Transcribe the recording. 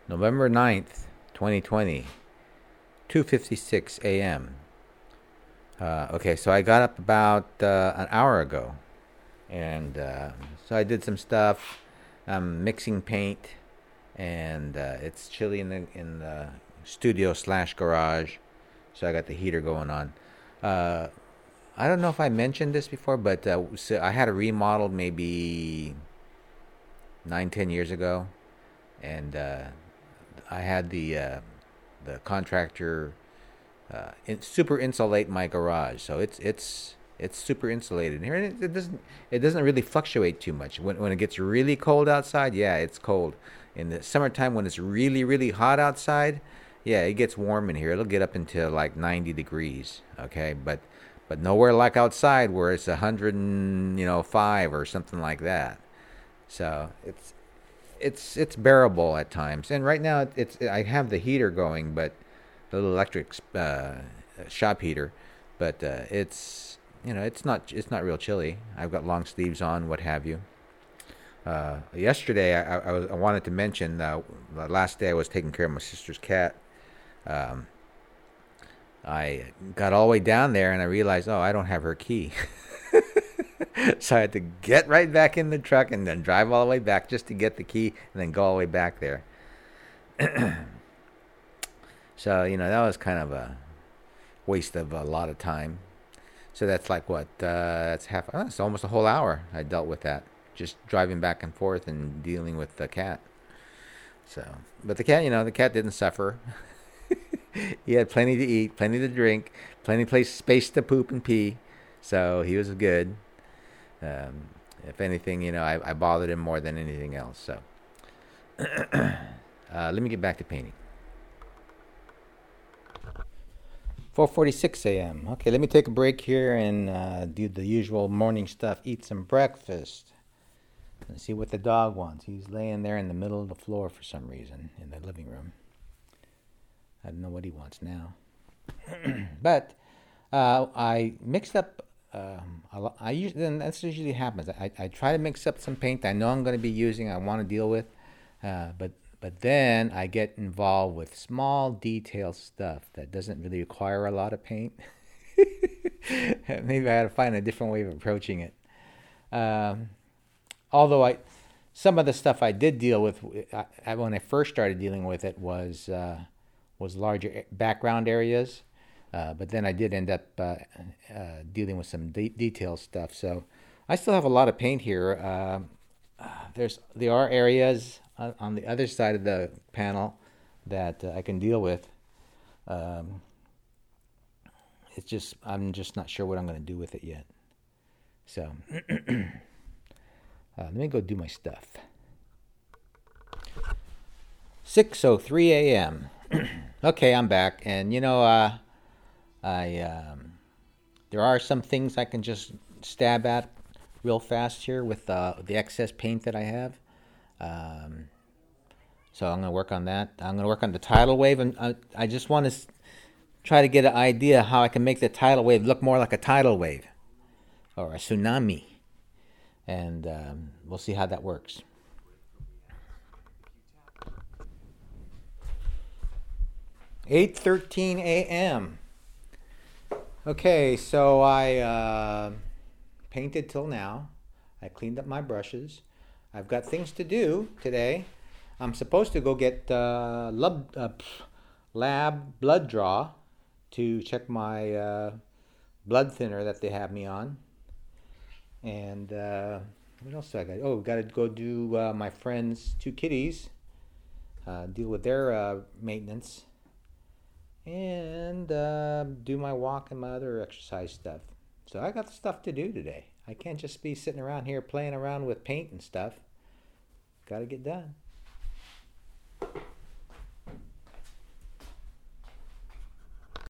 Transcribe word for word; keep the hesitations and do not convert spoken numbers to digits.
November ninth, twenty twenty, two fifty-six a m Uh, okay, so I got up about uh, an hour ago, and uh, so I did some stuff. I'm mixing paint, and uh, it's chilly in the in the studio slash garage, so I got the heater going on. Uh, I don't know if I mentioned this before, but uh, so I had a remodel maybe nine, ten years ago, and uh, I had the uh, the contractor uh, in, super insulate my garage, so it's it's it's super insulated here, and it, it doesn't it doesn't really fluctuate too much. When when it gets really cold outside, yeah, it's cold. In the summertime, when it's really really hot outside, yeah, it gets warm in here. It'll get up into like ninety degrees. Okay, but but nowhere like outside where it's a hundred and you know five or something like that. So it's it's it's bearable at times. And right now it's I have the heater going, but the little electric uh, shop heater, but uh, it's you know it's not it's not real chilly. I've got long sleeves on, what have you. Uh, yesterday I, I, was, I wanted to mention uh, the last day I was taking care of my sister's cat. Um, I got all the way down there and I realized, oh, I don't have her key. So I had to get right back in the truck and then drive all the way back just to get the key and then go all the way back there. So, you know, that was kind of a waste of a lot of time. So that's like what? Uh, that's half, oh, it's almost a whole hour I dealt with that. Just driving back and forth and dealing with the cat. So, but the cat, you know, the cat didn't suffer. He had plenty to eat, plenty to drink, plenty of place, space to poop and pee. So he was good. Um, if anything, you know, I, I bothered him more than anything else. So uh, let me get back to painting. four forty-six a m Okay, let me take a break here and uh, do the usual morning stuff. Eat some breakfast. And see what the dog wants. He's laying there in the middle of the floor for some reason in the living room. I don't know what he wants now. But uh, I mixed up. Um, I, I usually, and that's usually happens. I, I try to mix up some paint I know I'm going to be using. I want to deal with, uh, but but then I get involved with small detail stuff that doesn't really require a lot of paint. Maybe I had to find a different way of approaching it. Um, although I, some of the stuff I did deal with I, I, when I first started dealing with it was uh, was larger background areas. Uh, but then I did end up uh, uh, dealing with some de- detail stuff. So I still have a lot of paint here. Uh, uh, there's there are areas on, on the other side of the panel that uh, I can deal with. Um, it's just I'm just not sure what I'm going to do with it yet. So uh, let me go do my stuff. six oh three a m Okay, I'm back, and you know. Uh, I um, there are some things I can just stab at real fast here with uh, the excess paint that I have. Um, so I'm going to work on that. I'm going to work on the tidal wave, and I, I just want to s- try to get an idea how I can make the tidal wave look more like a tidal wave or a tsunami, and um, we'll see how that works. eight thirteen a m Okay, so I uh, painted till now. I cleaned up my brushes. I've got things to do today. I'm supposed to go get uh, lab, uh, lab blood draw to check my uh, blood thinner that they have me on. And uh, what else do I got? Oh, got to go do uh, my friend's two kitties, uh, deal with their uh, maintenance. And uh, do my walk and my other exercise stuff. So I got stuff to do today. I can't just be sitting around here playing around with paint and stuff. Got to get done.